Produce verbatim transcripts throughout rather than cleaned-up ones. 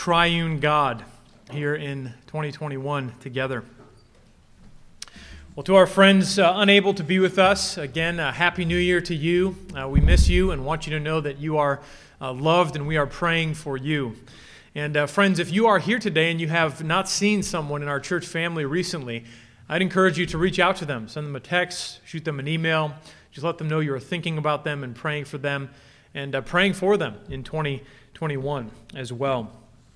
Triune God here in twenty twenty-one together. Well, to our friends uh, unable to be with us, again, a Happy New Year to you. Uh, we miss you and want you to know that you are uh, loved and we are praying for you. And uh, friends, if you are here today and you have not seen someone in our church family recently, I'd encourage you to reach out to them. Send them a text, shoot them an email. Just let them know you are thinking about them and praying for them and uh, praying for them in twenty twenty-one as well.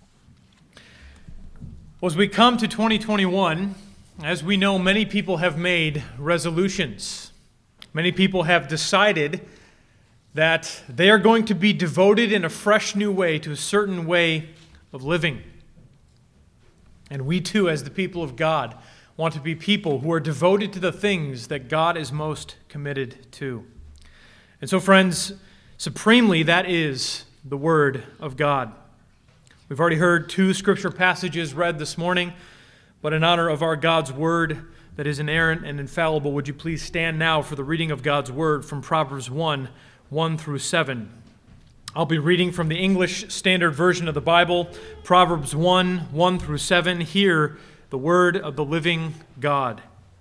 Well, as we come to twenty twenty-one, as we know, many people have made resolutions. Many people have decided that they are going to be devoted in a fresh new way to a certain way of living. And we too, as the people of God, want to be people who are devoted to the things that God is most committed to. And so, friends, supremely, that is the Word of God. We've already heard two scripture passages read this morning, but in honor of our God's Word that is inerrant and infallible, would you please stand now for the reading of God's Word from Proverbs one, one through seven. I'll be reading from the English Standard Version of the Bible, Proverbs one, one through seven. Hear the word of the living God.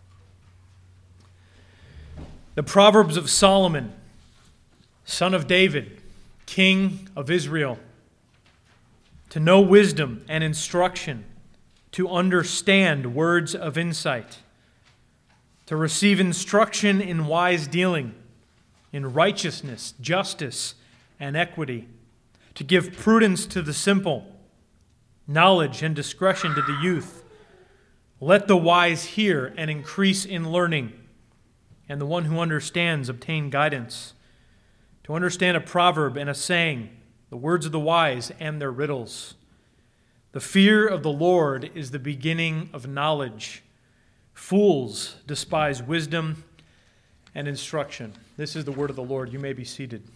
The Proverbs of Solomon, son of David, king of Israel. To know wisdom and instruction, to understand words of insight, to receive instruction in wise dealing, in righteousness, justice, and equity, to give prudence to the simple, knowledge and discretion to the youth. Let the wise hear and increase in learning, and the one who understands obtain guidance. To understand a proverb and a saying, the words of the wise and their riddles. The fear of the Lord is the beginning of knowledge. Fools despise wisdom and instruction. This is the word of the Lord. You may be seated.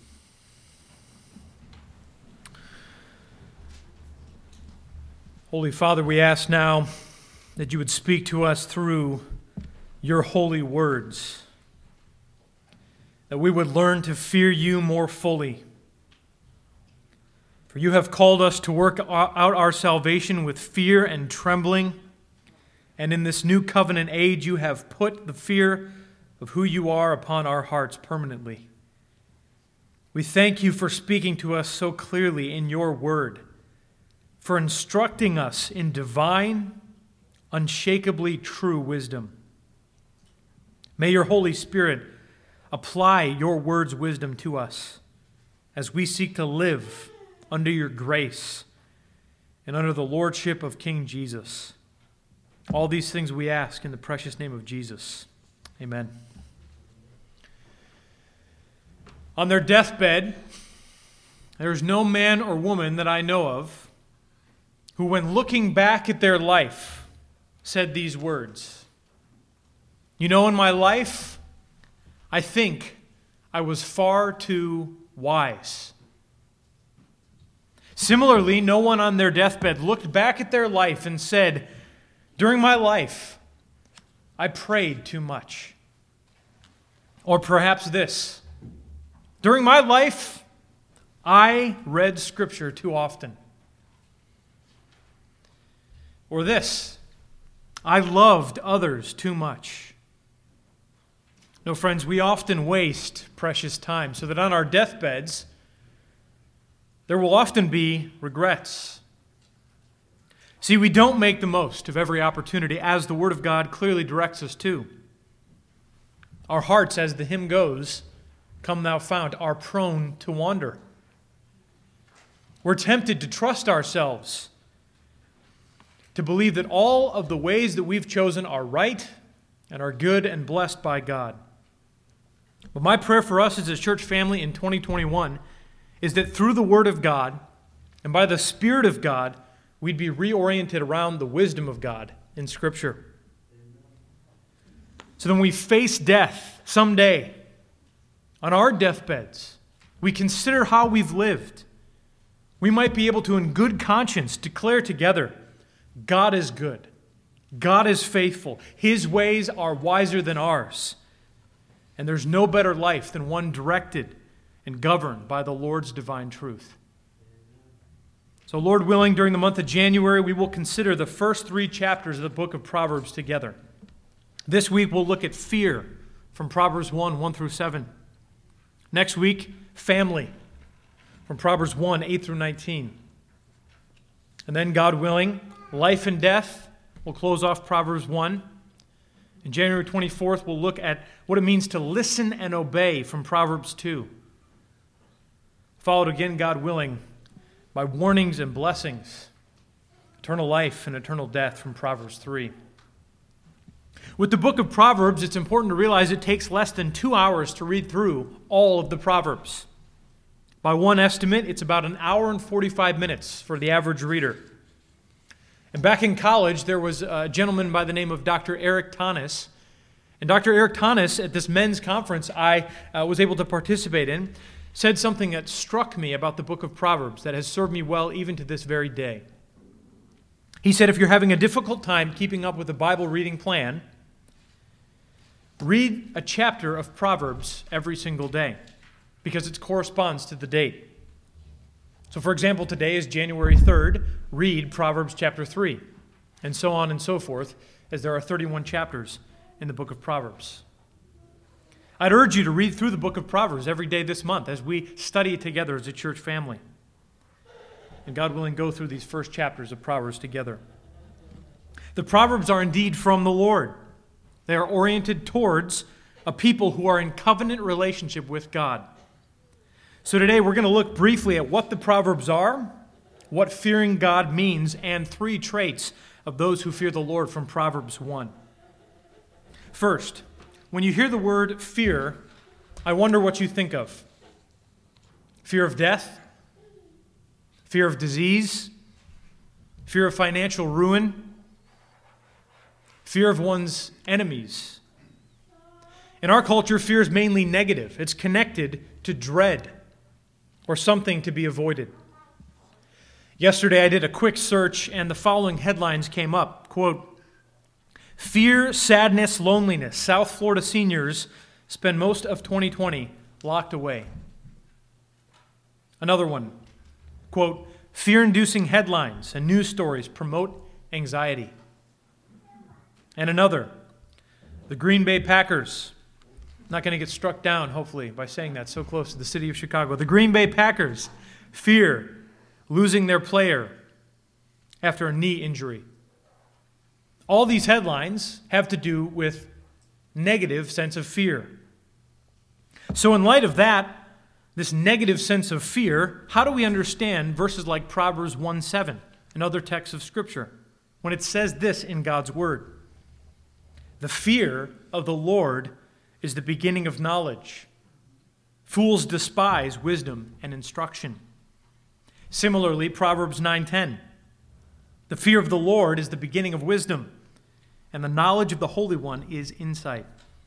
Holy Father, we ask now that you would speak to us through your holy words, that we would learn to fear you more fully. For you have called us to work out our salvation with fear and trembling, and in this new covenant age you have put the fear of who you are upon our hearts permanently. We thank you for speaking to us so clearly in your word, for instructing us in divine, unshakably true wisdom. May your Holy Spirit apply your word's wisdom to us as we seek to live under your grace and under the lordship of King Jesus. All these things we ask in the precious name of Jesus. Amen. On their deathbed, there is no man or woman that I know of who, when looking back at their life, said these words. You know, in my life, I think I was far too wise. Similarly, no one on their deathbed looked back at their life and said, during my life, I prayed too much. Or perhaps this, during my life, I read Scripture too often. Or this, I loved others too much. No, friends, we often waste precious time so that on our deathbeds, there will often be regrets. See, we don't make the most of every opportunity, as the Word of God clearly directs us to. Our hearts, as the hymn goes, "Come Thou Fount," are prone to wander. We're tempted to trust ourselves, to believe that all of the ways that we've chosen are right and are good and blessed by God. But my prayer for us as a church family in twenty twenty-one is that through the Word of God and by the Spirit of God, we'd be reoriented around the wisdom of God in Scripture. So then we face death someday on our deathbeds. We consider how we've lived. We might be able to, in good conscience, declare together, God is good. God is faithful. His ways are wiser than ours. And there's no better life than one directed and governed by the Lord's divine truth. So, Lord willing, during the month of January, we will consider the first three chapters of the book of Proverbs together. This week, we'll look at fear from Proverbs one, one through seven. Next week, family from Proverbs one, eight through nineteen. And then, God willing, life and death. We'll close off Proverbs one. And January twenty-fourth, we'll look at what it means to listen and obey from Proverbs two. Followed again, God willing, by warnings and blessings, eternal life and eternal death from Proverbs three. With the book of Proverbs, it's important to realize it takes less than two hours to read through all of the Proverbs. By one estimate, it's about an hour and forty-five minutes for the average reader. And back in college, there was a gentleman by the name of Doctor Eric Tanis. And Doctor Eric Tanis, at this men's conference I uh, was able to participate in, said something that struck me about the book of Proverbs that has served me well even to this very day. He said, if you're having a difficult time keeping up with a Bible reading plan, read a chapter of Proverbs every single day because it corresponds to the date. So, for example, today is January third. Read Proverbs chapter three, and so on and so forth, as there are thirty-one chapters in the book of Proverbs. I'd urge you to read through the book of Proverbs every day this month as we study it together as a church family. And God willing, go through these first chapters of Proverbs together. The Proverbs are indeed from the Lord. They are oriented towards a people who are in covenant relationship with God. So today we're going to look briefly at what the Proverbs are, what fearing God means, and three traits of those who fear the Lord from Proverbs one. First, when you hear the word fear, I wonder what you think of. Fear of death? Fear of disease? Fear of financial ruin? Fear of one's enemies? In our culture, fear is mainly negative. It's connected to dread or something to be avoided. Yesterday, I did a quick search, and the following headlines came up. Quote, fear, sadness, loneliness. South Florida seniors spend most of twenty twenty locked away. Another one. Quote, fear-inducing headlines and news stories promote anxiety. And another. The Green Bay Packers. Not going to get struck down, hopefully, by saying that so close to the city of Chicago. The Green Bay Packers fear losing their player after a knee injury. All these headlines have to do with negative sense of fear. So in light of that, this negative sense of fear, how do we understand verses like Proverbs one seven and other texts of Scripture when it says this in God's Word? The fear of the Lord is the beginning of knowledge. Fools despise wisdom and instruction. Similarly, Proverbs nine ten. The fear of the Lord is the beginning of wisdom, and the knowledge of the Holy One is insight.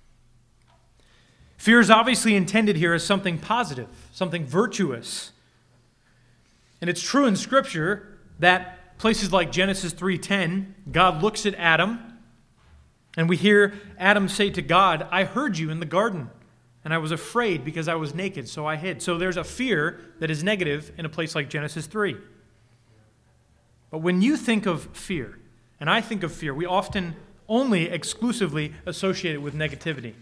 Fear is obviously intended here as something positive, something virtuous. And it's true in Scripture that places like Genesis three ten, God looks at Adam, and we hear Adam say to God, I heard you in the garden, and I was afraid because I was naked, so I hid. So there's a fear that is negative in a place like Genesis three. But when you think of fear, and I think of fear, we often only exclusively associate it with negativity.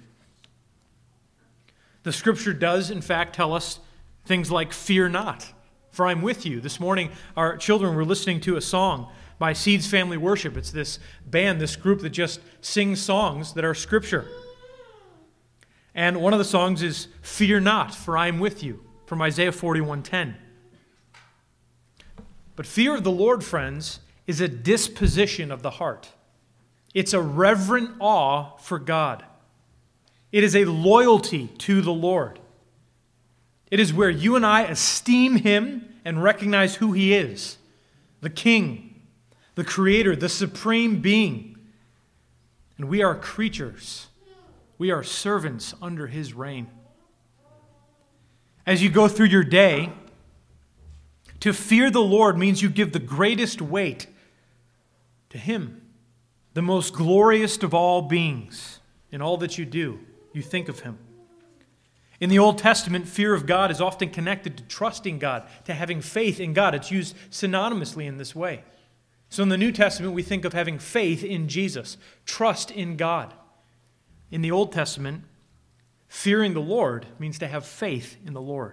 The Scripture does, in fact, tell us things like, fear not, for I'm with you. This morning, our children were listening to a song by Seeds Family Worship. It's this band, this group that just sings songs that are Scripture. And one of the songs is, fear not, for I am with you, from Isaiah forty-one ten. But fear of the Lord, friends, is a disposition of the heart. It's a reverent awe for God. It is a loyalty to the Lord. It is where you and I esteem Him and recognize who He is, the King, the Creator, the Supreme Being. And we are creatures. We are servants under His reign. As you go through your day, to fear the Lord means you give the greatest weight to Him, the most glorious of all beings. In all that you do, you think of Him. In the Old Testament, fear of God is often connected to trusting God, to having faith in God. It's used synonymously in this way. So in the New Testament, we think of having faith in Jesus, trust in God. In the Old Testament, fearing the Lord means to have faith in the Lord.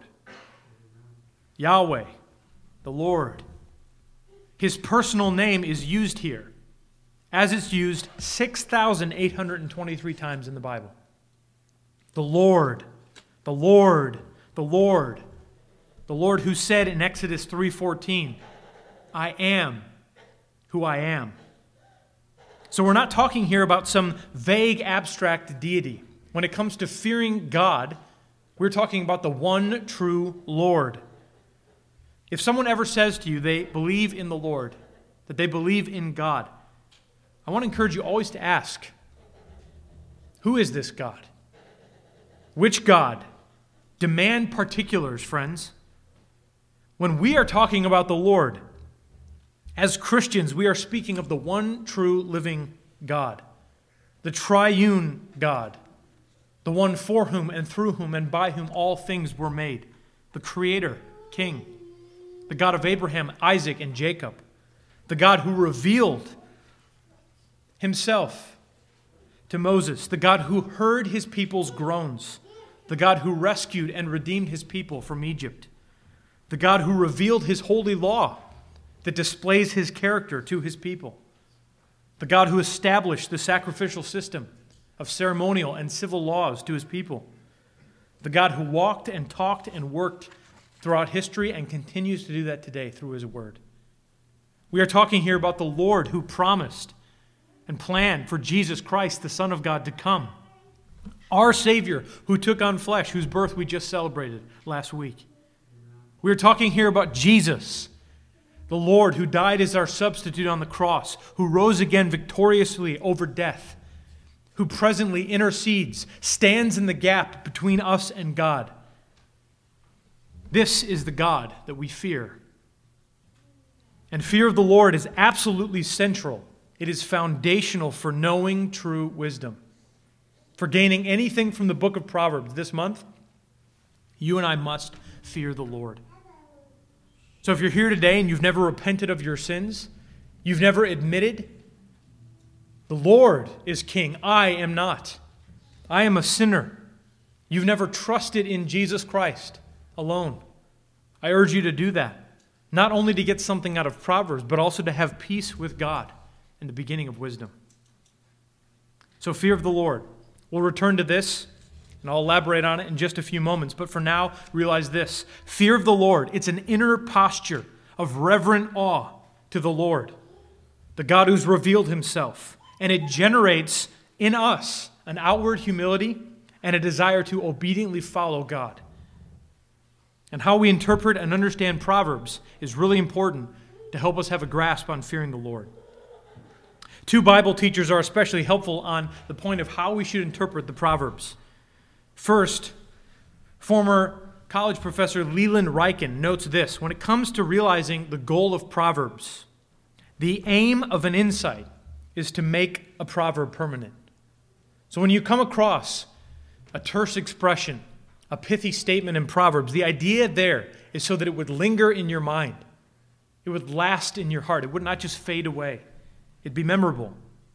Yahweh, the Lord. His personal name is used here, as it's used six thousand eight hundred twenty-three times in the Bible. The Lord, the Lord, the Lord. The Lord who said in Exodus three fourteen, I am who I am. So we're not talking here about some vague abstract deity. When it comes to fearing God, we're talking about the one true Lord. If someone ever says to you they believe in the Lord, that they believe in God, I want to encourage you always to ask, who is this God? Which God? Demand particulars, friends. When we are talking about the Lord, as Christians, we are speaking of the one true living God, the triune God, the one for whom and through whom and by whom all things were made, the Creator, King, the God of Abraham, Isaac, and Jacob, the God who revealed himself to Moses, the God who heard his people's groans, the God who rescued and redeemed his people from Egypt, the God who revealed his holy law that displays his character to his people, the God who established the sacrificial system of ceremonial and civil laws to his people, the God who walked and talked and worked throughout history and continues to do that today through his word. We are talking here about the Lord who promised and planned for Jesus Christ, the Son of God, to come. Our Savior who took on flesh, whose birth we just celebrated last week. We are talking here about Jesus, the Lord who died as our substitute on the cross, who rose again victoriously over death, who presently intercedes, stands in the gap between us and God. This is the God that we fear. And fear of the Lord is absolutely central. It is foundational for knowing true wisdom. For gaining anything from the book of Proverbs this month, you and I must fear the Lord. So if you're here today and you've never repented of your sins, you've never admitted, the Lord is king, I am not. I am a sinner. You've never trusted in Jesus Christ alone. I urge you to do that, not only to get something out of Proverbs, but also to have peace with God in the beginning of wisdom. So fear of the Lord. We'll return to this, and I'll elaborate on it in just a few moments. But for now, realize this. Fear of the Lord, it's an inner posture of reverent awe to the Lord, the God who's revealed himself. And it generates in us an outward humility and a desire to obediently follow God. And how we interpret and understand Proverbs is really important to help us have a grasp on fearing the Lord. Two Bible teachers are especially helpful on the point of how we should interpret the Proverbs. First, former college professor Leland Ryken notes this: when it comes to realizing the goal of Proverbs, the aim of an insight is to make a proverb permanent. So when you come across a terse expression, a pithy statement in Proverbs, the idea there is so that it would linger in your mind. It would last in your heart. It would not just fade away. It'd be memorable.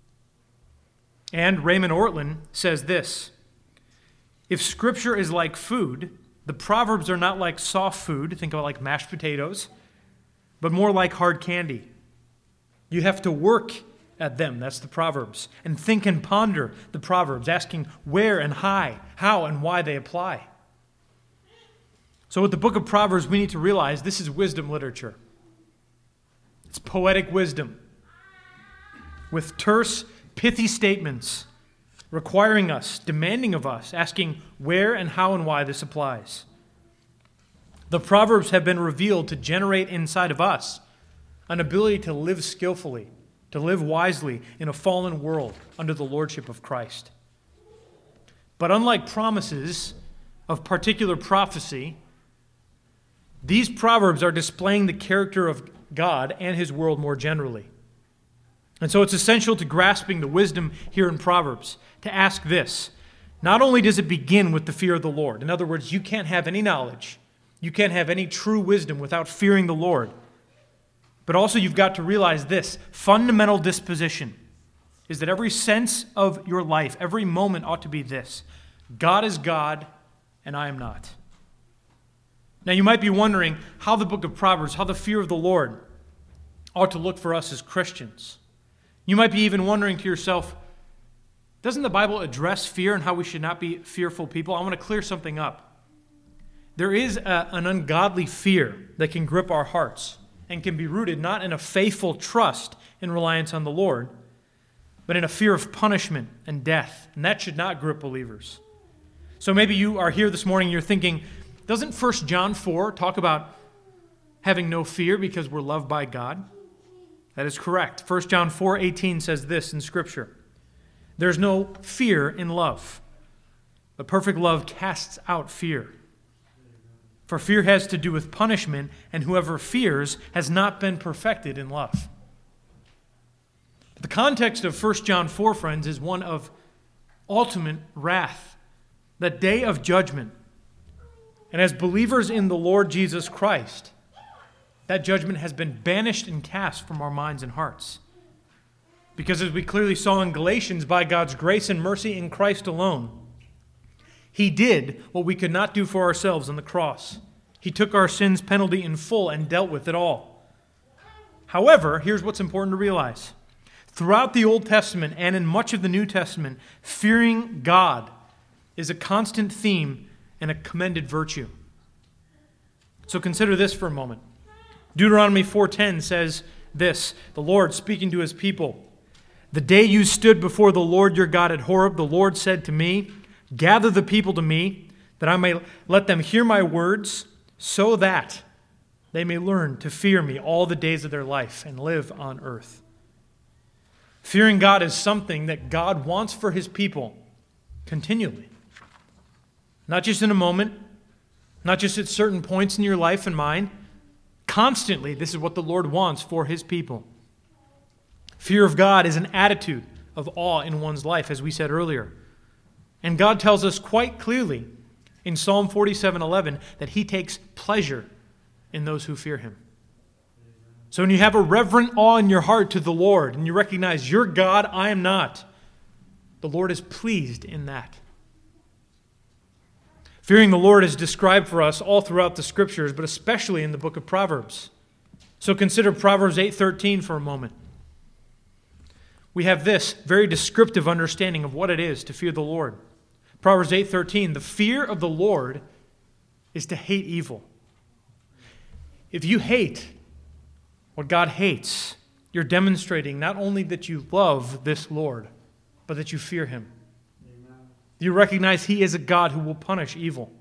And Raymond Ortlund says this: if Scripture is like food, the Proverbs are not like soft food, think about like mashed potatoes, but more like hard candy. You have to work at them, that's the Proverbs, and think and ponder the Proverbs, asking where and how, how and why they apply. So with the book of Proverbs, we need to realize this is wisdom literature. It's poetic wisdom with terse, pithy statements requiring us, demanding of us, asking where and how and why this applies. The Proverbs have been revealed to generate inside of us an ability to live skillfully, to live wisely in a fallen world under the lordship of Christ. But unlike promises of particular prophecy, these Proverbs are displaying the character of God and his world more generally. And so it's essential to grasping the wisdom here in Proverbs to ask this: Not only does it begin with the fear of the Lord, in other words, you can't have any knowledge, you can't have any true wisdom without fearing the Lord, but also you've got to realize this fundamental disposition is that every sense of your life, every moment ought to be this: God is God and I am not. Now you might be wondering how the book of Proverbs, how the fear of the Lord ought to look for us as Christians. You might be even wondering to yourself, doesn't the Bible address fear and how we should not be fearful people? I want to clear something up. There is a, an ungodly fear that can grip our hearts and can be rooted not in a faithful trust in reliance on the Lord, but in a fear of punishment and death. And that should not grip believers. So maybe you are here this morning and you're thinking, doesn't First John four talk about having no fear because we're loved by God? That is correct. First John four eighteen says this in Scripture: there's no fear in love, but perfect love casts out fear. For fear has to do with punishment, and whoever fears has not been perfected in love. The context of First John four, friends, is one of ultimate wrath, the day of judgment. And as believers in the Lord Jesus Christ, that judgment has been banished and cast from our minds and hearts. Because as we clearly saw in Galatians, by God's grace and mercy in Christ alone, He did what we could not do for ourselves on the cross. He took our sin's penalty in full and dealt with it all. However, here's what's important to realize. Throughout the Old Testament and in much of the New Testament, fearing God is a constant theme and a commended virtue. So consider this for a moment. Deuteronomy four ten says this, the Lord speaking to His people: the day you stood before the Lord your God at Horeb, the Lord said to me, gather the people to me, that I may let them hear my words, so that they may learn to fear me all the days of their life and live on earth. Fearing God is something that God wants for His people continually. Not just in a moment, not just at certain points in your life and mine. Constantly, this is what the Lord wants for His people. Fear of God is an attitude of awe in one's life, as we said earlier. And God tells us quite clearly in Psalm forty-seven eleven that He takes pleasure in those who fear Him. So when you have a reverent awe in your heart to the Lord and you recognize, you're God, I am not, the Lord is pleased in that. Fearing the Lord is described for us all throughout the Scriptures, but especially in the book of Proverbs. So consider Proverbs eight thirteen for a moment. We have this very descriptive understanding of what it is to fear the Lord. Proverbs eight thirteen, the fear of the Lord is to hate evil. If you hate what God hates, you're demonstrating not only that you love this Lord, but that you fear Him. Amen. You recognize He is a God who will punish evil.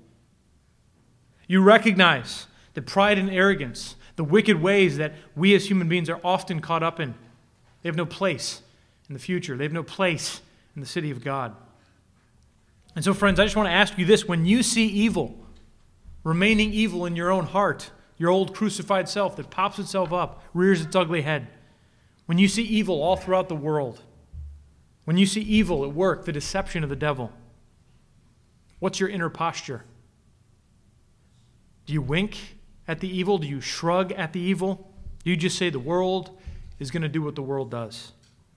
You recognize that pride and arrogance, the wicked ways that we as human beings are often caught up in, they have no place in the future. They have no place in the city of God. And so, friends, I just want to ask you this. When you see evil, remaining evil in your own heart, your old crucified self that pops itself up, rears its ugly head, when you see evil all throughout the world, when you see evil at work, the deception of the devil, what's your inner posture? Do you wink at the evil? Do you shrug at the evil? Do you just say the world is going to do what the world does?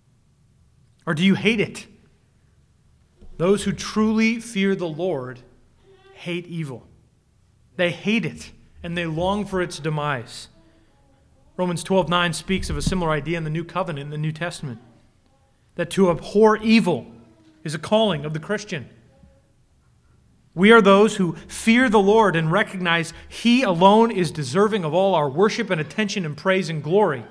Or do you hate it? Those who truly fear the Lord hate evil. They hate it, and they long for its demise. Romans twelve nine speaks of a similar idea in the New Covenant, in the New Testament, that to abhor evil is a calling of the Christian. We are those who fear the Lord and recognize He alone is deserving of all our worship and attention and praise and glory.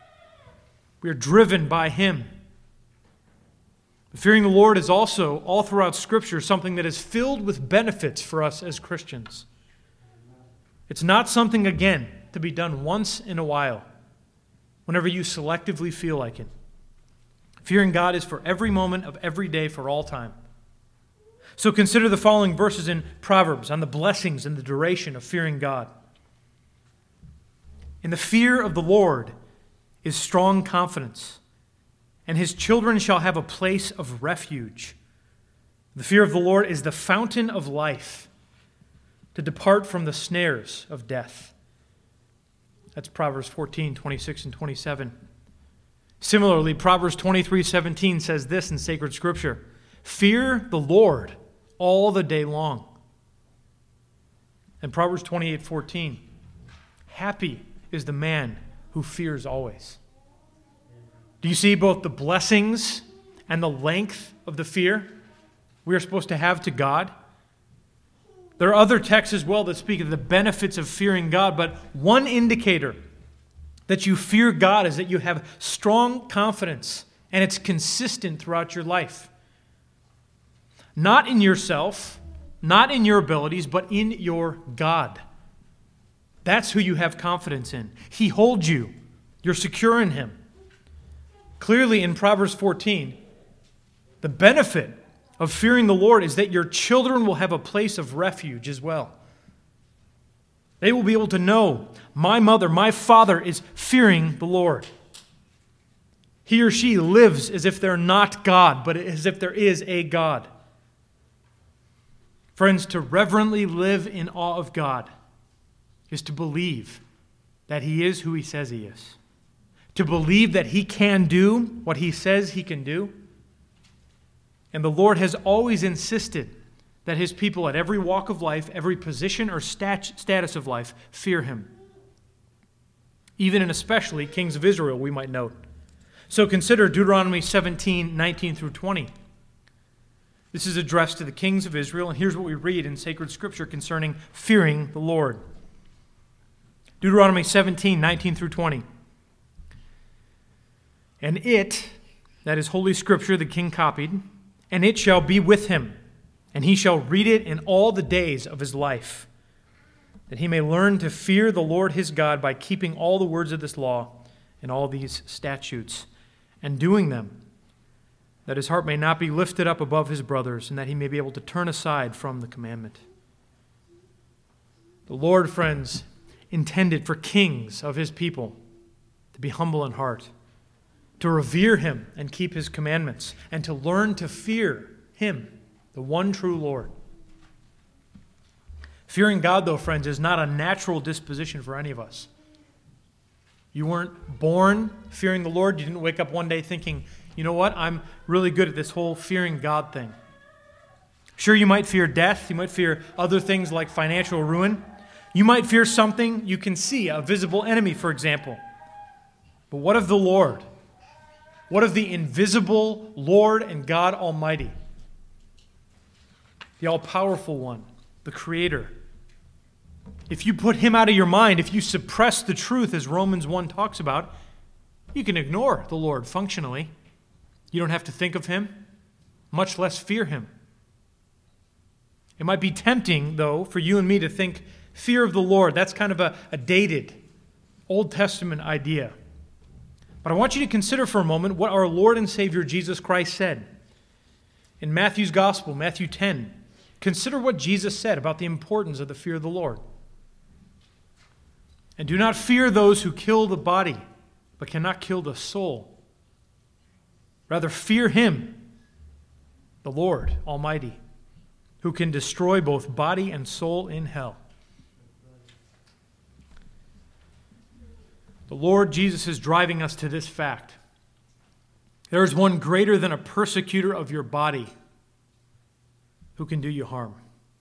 We are driven by Him. Fearing the Lord is also, all throughout Scripture, something that is filled with benefits for us as Christians. It's not something, again, to be done once in a while, whenever you selectively feel like it. Fearing God is for every moment of every day for all time. So consider the following verses in Proverbs on the blessings and the duration of fearing God. In the fear of the Lord is strong confidence, and His children shall have a place of refuge. The fear of the Lord is the fountain of life, to depart from the snares of death. That's Proverbs fourteen, twenty-six and twenty-seven. Similarly, Proverbs twenty-three, seventeen says this in sacred scripture: fear the Lord all the day long. And Proverbs twenty-eight, fourteen, happy is the man who fears always. Do you see both the blessings and the length of the fear we are supposed to have to God? There are other texts as well that speak of the benefits of fearing God, but one indicator that you fear God is that you have strong confidence and it's consistent throughout your life. Not in yourself, not in your abilities, but in your God. That's who you have confidence in. He holds you. You're secure in Him. Clearly in Proverbs fourteen, the benefit of fearing the Lord is that your children will have a place of refuge as well. They will be able to know, my mother, my father is fearing the Lord. He or she lives as if they're not God, but as if there is a God. Friends, to reverently live in awe of God is to believe that He is who He says He is. To believe that He can do what He says He can do. And the Lord has always insisted that His people at every walk of life, every position or stat- status of life, fear Him. Even and especially kings of Israel, we might note. So consider Deuteronomy seventeen, nineteen through twenty. This is addressed to the kings of Israel, and here's what we read in sacred scripture concerning fearing the Lord. Deuteronomy seventeen, nineteen through twenty. And it, that is Holy Scripture the king copied, and it shall be with him, and he shall read it in all the days of his life, that he may learn to fear the Lord his God by keeping all the words of this law and all these statutes, and doing them, that his heart may not be lifted up above his brothers, and that he may be able to turn aside from the commandment. The Lord, friends, intended for kings of His people to be humble in heart, to revere Him and keep His commandments, and to learn to fear Him, the one true Lord. Fearing God, though, friends, is not a natural disposition for any of us. You weren't born fearing the Lord. You didn't wake up one day thinking, you know what, I'm really good at this whole fearing God thing. Sure, you might fear death. You might fear other things like financial ruin. You might fear something you can see, a visible enemy, for example. But what of the Lord? What of the invisible Lord and God Almighty? The all-powerful one, the Creator. If you put Him out of your mind, if you suppress the truth, as Romans one talks about, you can ignore the Lord functionally. You don't have to think of Him, much less fear Him. It might be tempting, though, for you and me to think fear of the Lord, that's kind of a, a dated Old Testament idea. But I want you to consider for a moment what our Lord and Savior Jesus Christ said. In Matthew's Gospel, Matthew ten, consider what Jesus said about the importance of the fear of the Lord. And do not fear those who kill the body, but cannot kill the soul. Rather, fear Him, the Lord Almighty, who can destroy both body and soul in hell. The Lord Jesus is driving us to this fact. There is one greater than a persecutor of your body who can do you harm.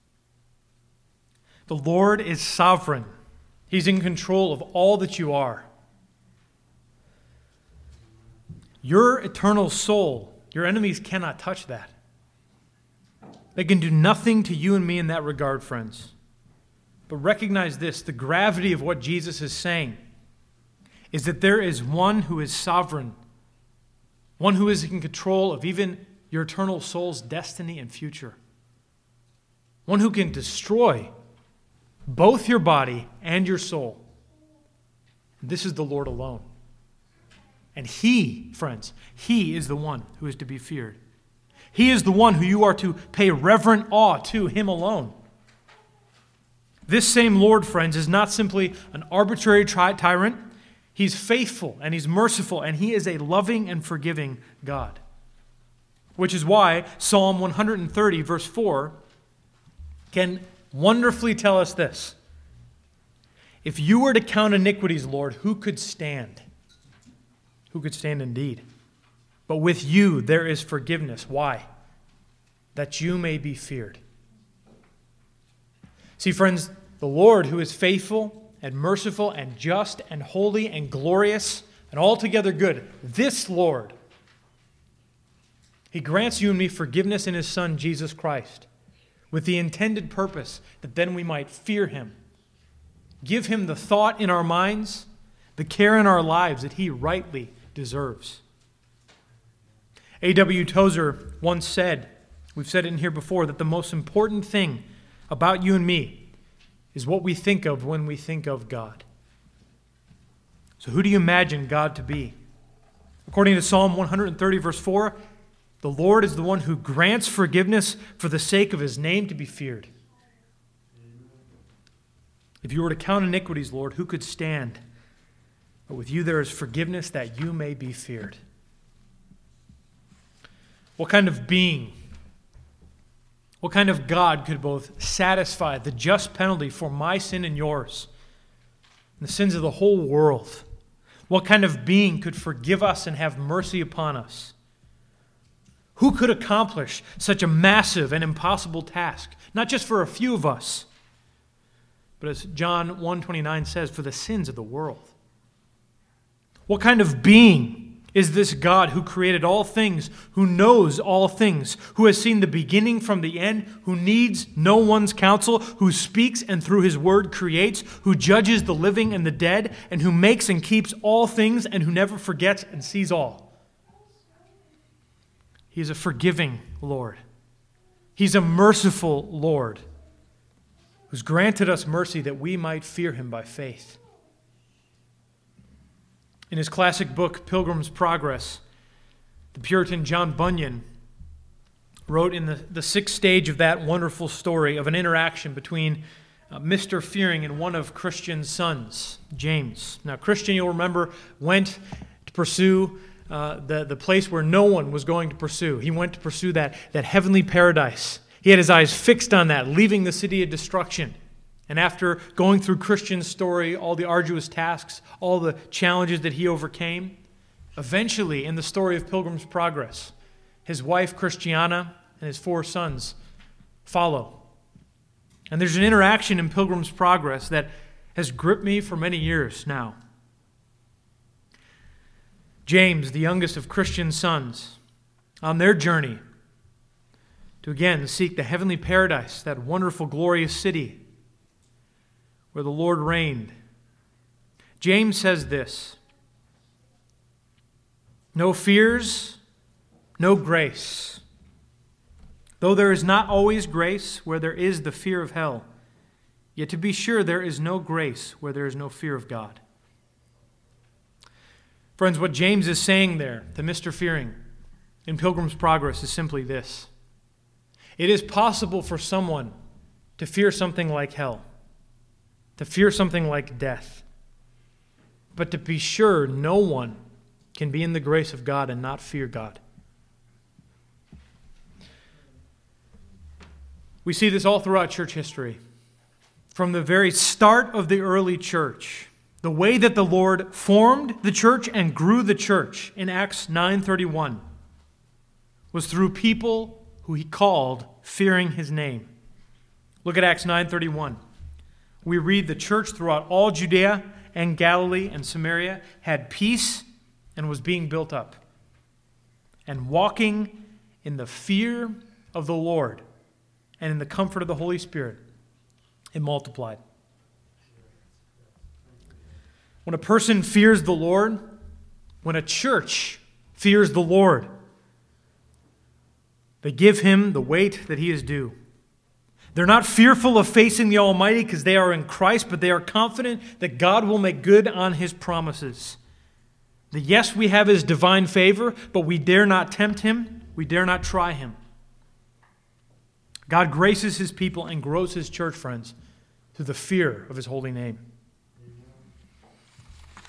The Lord is sovereign. He's in control of all that you are. Your eternal soul, your enemies cannot touch that. They can do nothing to you and me in that regard, friends. But recognize this, the gravity of what Jesus is saying is that there is one who is sovereign, one who is in control of even your eternal soul's destiny and future, one who can destroy both your body and your soul. This is the Lord alone. And He, friends, He is the one who is to be feared. He is the one who you are to pay reverent awe to, Him alone. This same Lord, friends, is not simply an arbitrary ty- tyrant. He's faithful and He's merciful, and He is a loving and forgiving God. Which is why Psalm one thirty, verse four, can wonderfully tell us this. If you were to count iniquities, Lord, who could stand? Who could stand indeed? But with you there is forgiveness. Why? That you may be feared. See, friends, the Lord, who is faithful and merciful and just and holy and glorious and altogether good, this Lord, He grants you and me forgiveness in His Son, Jesus Christ, with the intended purpose that then we might fear Him. Give Him the thought in our minds, the care in our lives that He rightly deserves. A W Tozer once said, we've said it in here before, that the most important thing about you and me is what we think of when we think of God. So who do you imagine God to be? According to Psalm one thirty, verse four, the Lord is the one who grants forgiveness for the sake of His name to be feared. If you were to count iniquities, Lord, who could stand? But with you there is forgiveness that you may be feared. What kind of being, what kind of God could both satisfy the just penalty for my sin and yours, and the sins of the whole world? What kind of being could forgive us and have mercy upon us? Who could accomplish such a massive and impossible task, not just for a few of us, but as John one twenty-nine says, for the sins of the world? What kind of being is this God who created all things, who knows all things, who has seen the beginning from the end, who needs no one's counsel, who speaks and through His word creates, who judges the living and the dead, and who makes and keeps all things, and who never forgets and sees all? He is a forgiving Lord. He's a merciful Lord who's granted us mercy that we might fear Him by faith. In his classic book, Pilgrim's Progress, the Puritan John Bunyan wrote in the, the sixth stage of that wonderful story of an interaction between uh, Mister Fearing and one of Christian's sons, James. Now, Christian, you'll remember, went to pursue uh, the, the place where no one was going to pursue. He went to pursue that, that heavenly paradise. He had his eyes fixed on that, leaving the city of destruction. And after going through Christian's story, all the arduous tasks, all the challenges that he overcame, eventually in the story of Pilgrim's Progress, his wife Christiana and his four sons follow. And there's an interaction in Pilgrim's Progress that has gripped me for many years now. James, the youngest of Christian's sons, on their journey to again seek the heavenly paradise, that wonderful, glorious city where the Lord reigned. James says this: no fears, no grace. Though there is not always grace where there is the fear of hell, yet to be sure there is no grace where there is no fear of God. Friends, what James is saying there to Mister Fearing in Pilgrim's Progress is simply this: it is possible for someone to fear something like hell, to fear something like death. But to be sure, no one can be in the grace of God and not fear God. We see this all throughout church history. From the very start of the early church, the way that the Lord formed the church and grew the church in Acts nine thirty-one was through people who He called fearing His name. Look at Acts nine thirty-one. We read the church throughout all Judea and Galilee and Samaria had peace and was being built up, and walking in the fear of the Lord and in the comfort of the Holy Spirit, it multiplied. When a person fears the Lord, when a church fears the Lord, they give Him the weight that He is due. They're not fearful of facing the Almighty because they are in Christ, but they are confident that God will make good on His promises. The yes we have is divine favor, but we dare not tempt Him. We dare not try Him. God graces His people and grows His church, friends, through the fear of His holy name.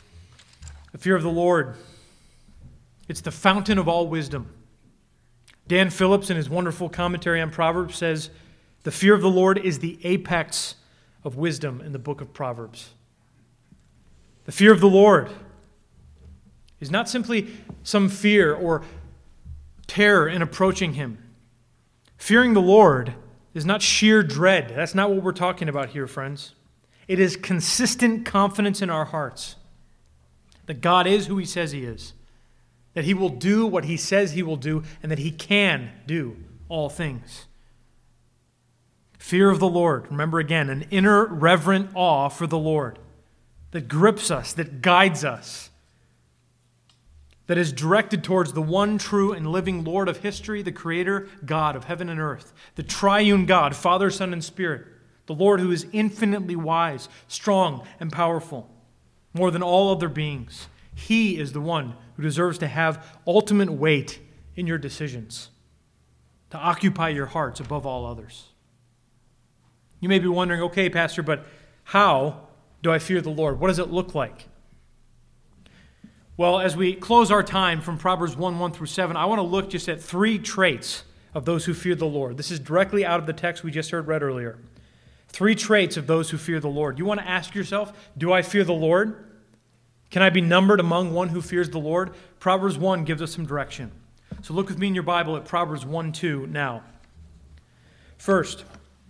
The fear of the Lord, it's the fountain of all wisdom. Dan Phillips, in his wonderful commentary on Proverbs, says, "The fear of the Lord is the apex of wisdom in the book of Proverbs." The fear of the Lord is not simply some fear or terror in approaching Him. Fearing the Lord is not sheer dread. That's not what we're talking about here, friends. It is consistent confidence in our hearts that God is who He says He is, that He will do what He says He will do, and that He can do all things. Fear of the Lord, remember again, an inner reverent awe for the Lord that grips us, that guides us, that is directed towards the one true and living Lord of history, the Creator God of heaven and earth, the triune God, Father, Son, and Spirit, the Lord who is infinitely wise, strong, and powerful, more than all other beings. He is the one who deserves to have ultimate weight in your decisions, to occupy your hearts above all others. You may be wondering, okay, Pastor, but how do I fear the Lord? What does it look like? Well, as we close our time from Proverbs one, one through seven, I want to look just at three traits of those who fear the Lord. This is directly out of the text we just heard read earlier. Three traits of those who fear the Lord. You want to ask yourself, do I fear the Lord? Can I be numbered among one who fears the Lord? Proverbs one gives us some direction. So look with me in your Bible at Proverbs one, two now. First,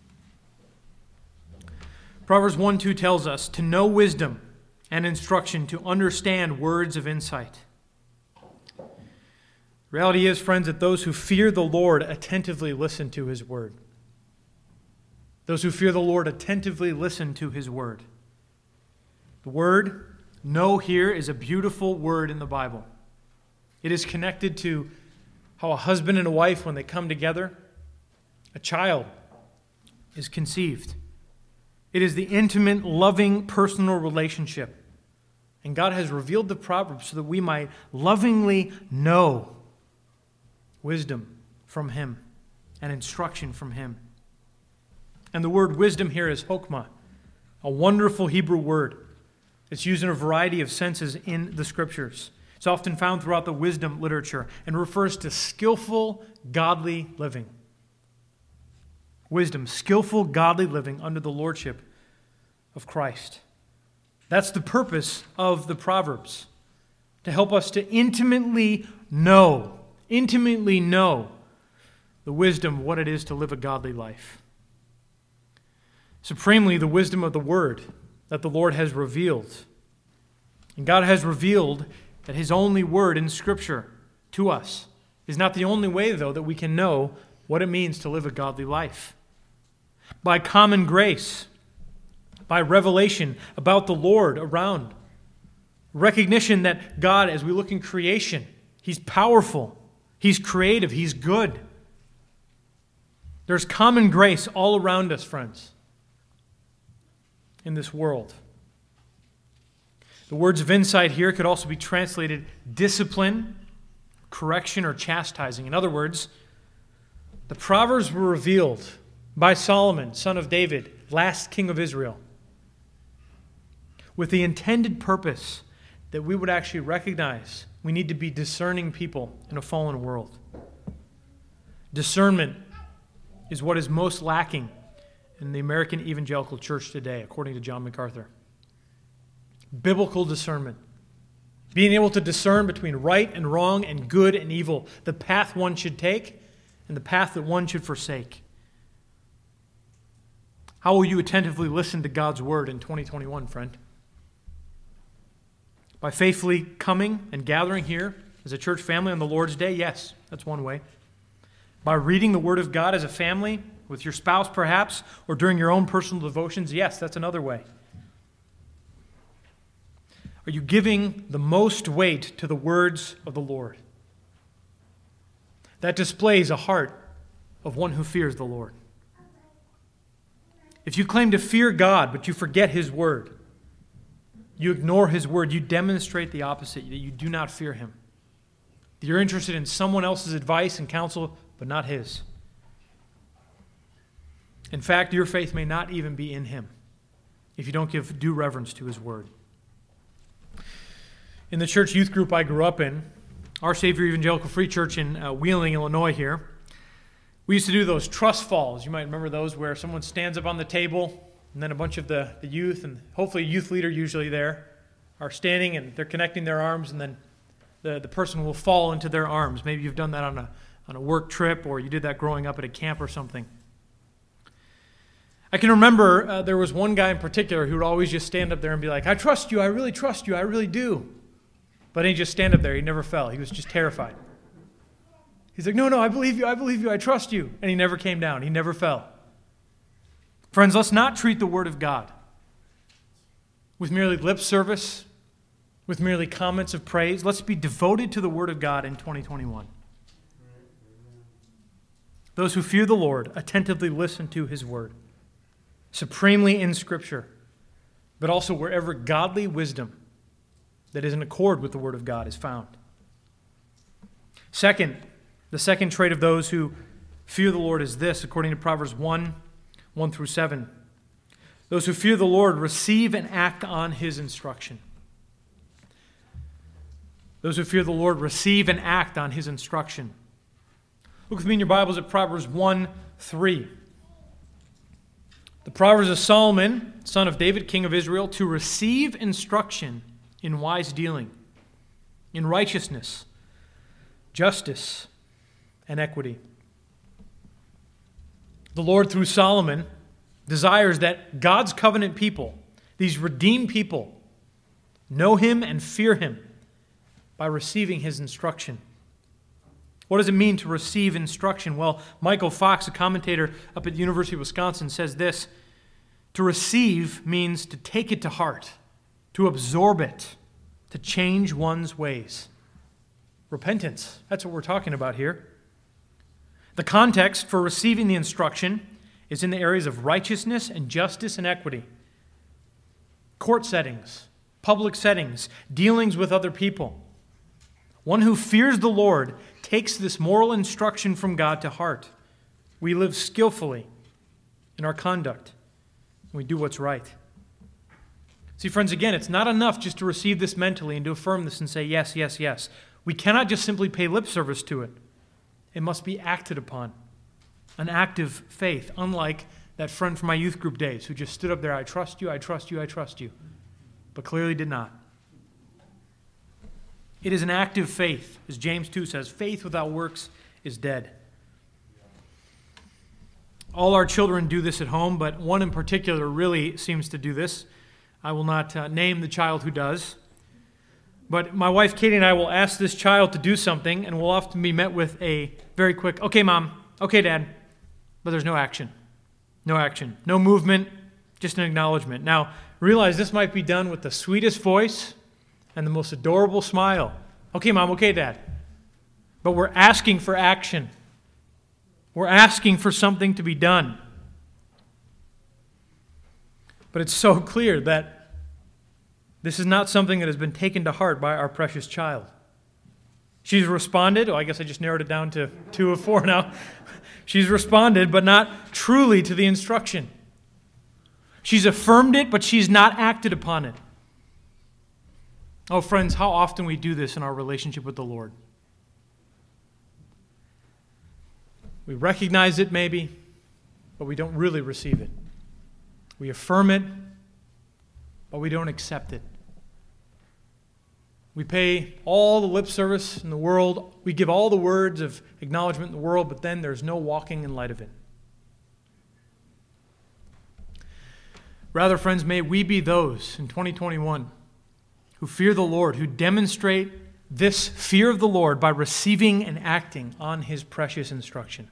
Proverbs one, two tells us to know wisdom and instruction, to understand words of insight. The reality is, friends, that those who fear the Lord attentively listen to His word. Those who fear the Lord attentively listen to His word. The word, know here, is a beautiful word in the Bible. It is connected to how a husband and a wife, when they come together, a child is conceived. It is the intimate, loving, personal relationship. And God has revealed the Proverbs so that we might lovingly know wisdom from Him and instruction from Him. And the word wisdom here is chokmah, a wonderful Hebrew word. It's used in a variety of senses in the Scriptures. It's often found throughout the wisdom literature and refers to skillful, godly living. Wisdom, skillful, godly living under the lordship of Christ. That's the purpose of the Proverbs, to help us to intimately know, intimately know the wisdom of what it is to live a godly life. Supremely, the wisdom of the Word that the Lord has revealed. And God has revealed that His only Word in Scripture to us is not the only way, though, that we can know what it means to live a godly life. By common grace, by revelation about the Lord around, recognition that God, as we look in creation, He's powerful, He's creative, He's good. There's common grace all around us, friends, in this world. The words of insight here could also be translated discipline, correction, or chastising. In other words, the Proverbs were revealed by Solomon, son of David, last king of Israel, with the intended purpose that we would actually recognize we need to be discerning people in a fallen world. Discernment is what is most lacking in the American evangelical church today, according to John MacArthur. Biblical discernment. Being able to discern between right and wrong and good and evil, the path one should take and the path that one should forsake. How will you attentively listen to God's word in twenty twenty-one, friend? By faithfully coming and gathering here as a church family on the Lord's Day? Yes, that's one way. By reading the Word of God as a family, with your spouse perhaps, or during your own personal devotions? Yes, that's another way. Are you giving the most weight to the words of the Lord? That displays a heart of one who fears the Lord. If you claim to fear God, but you forget His Word, you ignore His Word, you demonstrate the opposite, that you do not fear Him. That you're interested in someone else's advice and counsel, but not His. In fact, your faith may not even be in Him if you don't give due reverence to His Word. In the church youth group I grew up in, Our Savior Evangelical Free Church in uh, Wheeling, Illinois here, We used to do those trust falls. You might remember those where someone stands up on the table and then a bunch of the, the youth, and hopefully a youth leader usually there, are standing and they're connecting their arms, and then the, the person will fall into their arms. Maybe you've done that on a, on a work trip, or you did that growing up at a camp or something. I can remember uh, there was one guy in particular who would always just stand up there and be like, I trust you, I really trust you, I really do. But he'd just stand up there, he never fell. He was just terrified. He's like, no, no, I believe you, I believe you, I trust you. And he never came down, he never fell. Friends, let's not treat the Word of God with merely lip service, with merely comments of praise. Let's be devoted to the Word of God in twenty twenty-one. Those who fear the Lord attentively listen to His Word, supremely in Scripture, but also wherever godly wisdom that is in accord with the Word of God is found. Second, the second trait of those who fear the Lord is this, according to Proverbs one, one through seven. Those who fear the Lord receive and act on His instruction. Those who fear the Lord receive and act on His instruction. Look with me in your Bibles at Proverbs one, three. The Proverbs of Solomon, son of David, king of Israel, to receive instruction in wise dealing, in righteousness, justice, and equity. The Lord, through Solomon, desires that God's covenant people, these redeemed people, know Him and fear Him by receiving His instruction. What does it mean to receive instruction? Well, Michael Fox, a commentator up at the University of Wisconsin, says this: to receive means to take it to heart, to absorb it, to change one's ways. Repentance, that's what we're talking about here. The context for receiving the instruction is in the areas of righteousness and justice and equity. Court settings, public settings, dealings with other people. One who fears the Lord takes this moral instruction from God to heart. We live skillfully in our conduct. We do what's right. See, friends, again, it's not enough just to receive this mentally and to affirm this and say, yes, yes, yes. We cannot just simply pay lip service to it. It must be acted upon. An active faith, unlike that friend from my youth group days who just stood up there, I trust you, I trust you, I trust you, but clearly did not. It is an active faith. As James two says, faith without works is dead. All our children do this at home, but one in particular really seems to do this. I will not uh, name the child who does. But my wife Katie and I will ask this child to do something, and we'll often be met with a very quick, okay, Mom, okay, Dad. But there's no action. No action. No movement, just an acknowledgement. Now, realize this might be done with the sweetest voice and the most adorable smile. Okay, Mom, okay, Dad. But we're asking for action. We're asking for something to be done. But it's so clear that this is not something that has been taken to heart by our precious child. She's responded. Oh, I guess I just narrowed it down to two of four now. She's responded, but not truly to the instruction. She's affirmed it, but she's not acted upon it. Oh, friends, how often we do this in our relationship with the Lord. We recognize it maybe, but we don't really receive it. We affirm it, but we don't accept it. We pay all the lip service in the world. We give all the words of acknowledgement in the world, but then there's no walking in light of it. Rather, friends, may we be those in twenty twenty-one who fear the Lord, who demonstrate this fear of the Lord by receiving and acting on His precious instruction.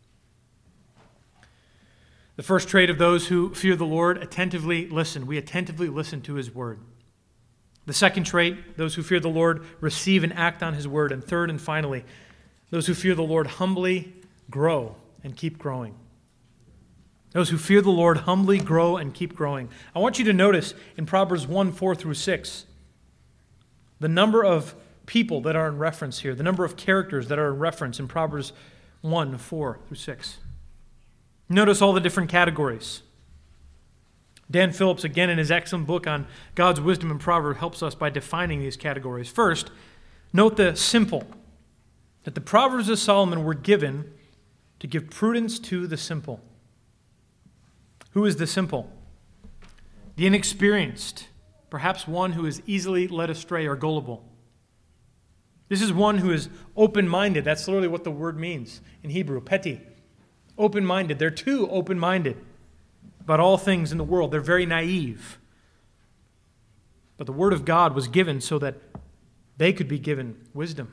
The first trait of those who fear the Lord, attentively listen. We attentively listen to His word. The second trait, those who fear the Lord receive and act on His word. And third and finally, those who fear the Lord humbly grow and keep growing. Those who fear the Lord humbly grow and keep growing. I want you to notice in Proverbs one, four through six, the number of people that are in reference here, the number of characters that are in reference in Proverbs one, four through six. Notice all the different categories. Dan Phillips, again, in his excellent book on God's wisdom in Proverbs, helps us by defining these categories. First, note the simple, that the Proverbs of Solomon were given to give prudence to the simple. Who is the simple? The inexperienced, perhaps one who is easily led astray or gullible. This is one who is open-minded. That's literally what the word means in Hebrew, peti. Open-minded. They're too open-minded about all things in the world. They're very naive. But the Word of God was given so that they could be given wisdom.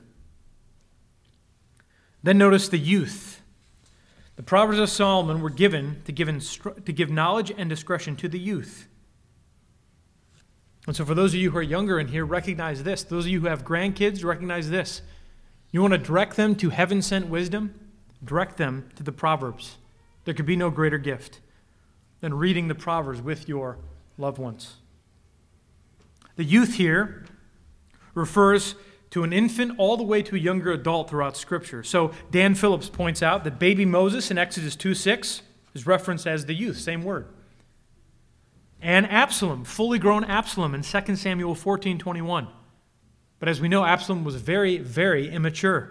Then notice the youth. The Proverbs of Solomon were given to give, instru- to give knowledge and discretion to the youth. And so for those of you who are younger in here, recognize this. Those of you who have grandkids, recognize this. You want to direct them to heaven-sent wisdom? Direct them to the Proverbs. There could be no greater gift than reading the Proverbs with your loved ones. The youth here refers to an infant all the way to a younger adult throughout Scripture. So Dan Phillips points out that baby Moses in Exodus two six is referenced as the youth, same word. And Absalom, fully grown Absalom in Second Samuel fourteen twenty-one. But as we know, Absalom was very, very immature.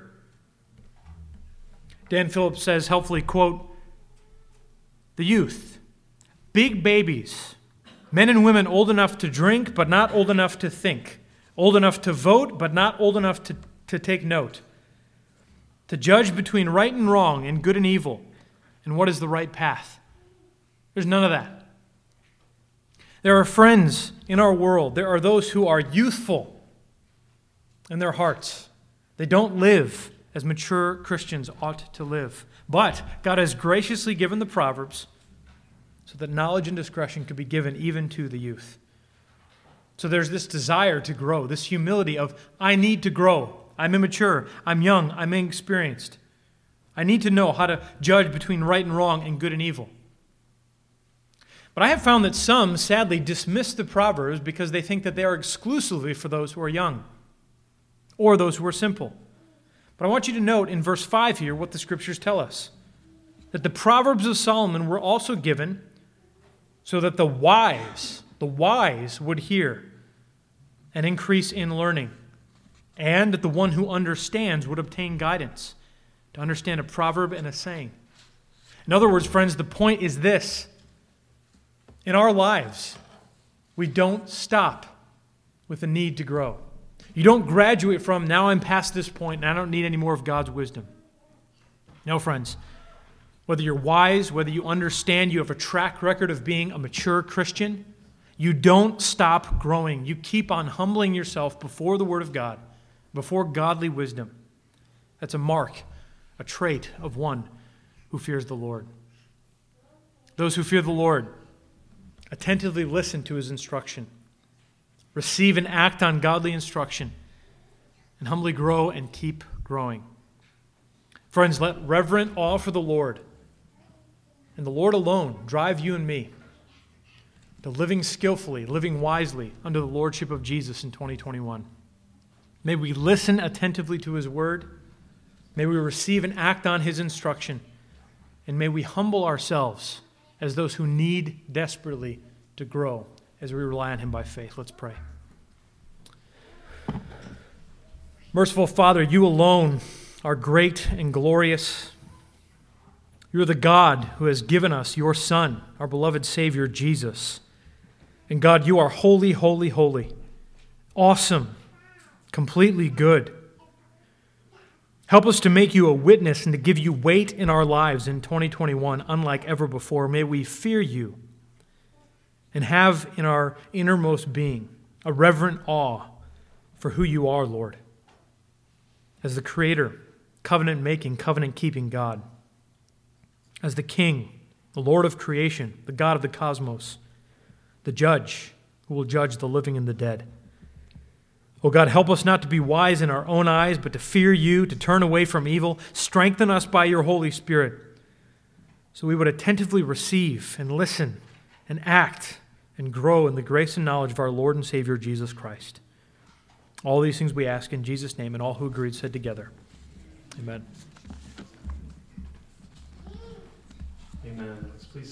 Dan Phillips says helpfully, quote, the youth, big babies, men and women old enough to drink but not old enough to think, old enough to vote but not old enough to, to take note, to judge between right and wrong and good and evil, and what is the right path. There's none of that. There are friends in our world. There are those who are youthful in their hearts. They don't live as mature Christians ought to live. But God has graciously given the Proverbs so that knowledge and discretion could be given even to the youth. So there's this desire to grow, this humility of, I need to grow. I'm immature. I'm young. I'm inexperienced. I need to know how to judge between right and wrong and good and evil. But I have found that some, sadly, dismiss the Proverbs because they think that they are exclusively for those who are young or those who are simple. But I want you to note in verse five here what the Scriptures tell us. That the Proverbs of Solomon were also given so that the wise, the wise would hear and increase in learning, and that the one who understands would obtain guidance to understand a proverb and a saying. In other words, friends, the point is this. In our lives, we don't stop with the need to grow. You don't graduate from, now I'm past this point and I don't need any more of God's wisdom. No, friends. Whether you're wise, whether you understand, you have a track record of being a mature Christian, you don't stop growing. You keep on humbling yourself before the Word of God, before godly wisdom. That's a mark, a trait of one who fears the Lord. Those who fear the Lord attentively listen to His instruction, receive and act on godly instruction, and humbly grow and keep growing. Friends, let reverent awe for the Lord and the Lord alone drive you and me to living skillfully, living wisely under the lordship of Jesus in twenty twenty-one. May we listen attentively to His word. May we receive and act on His instruction. And may we humble ourselves as those who need desperately to grow as we rely on Him by faith. Let's pray. Merciful Father, You alone are great and glorious. You are the God who has given us Your Son, our beloved Savior, Jesus. And God, You are holy, holy, holy, awesome, completely good. Help us to make You a witness and to give You weight in our lives in twenty twenty-one, unlike ever before. May we fear You and have in our innermost being a reverent awe for who You are, Lord, as the Creator, covenant-making, covenant-keeping God, as the King, the Lord of creation, the God of the cosmos, the Judge who will judge the living and the dead. Oh God, help us not to be wise in our own eyes, but to fear You, to turn away from evil. Strengthen us by Your Holy Spirit so we would attentively receive and listen and act and grow in the grace and knowledge of our Lord and Savior, Jesus Christ. All these things we ask in Jesus' name, and all who agreed said together, Amen. Amen. Let's please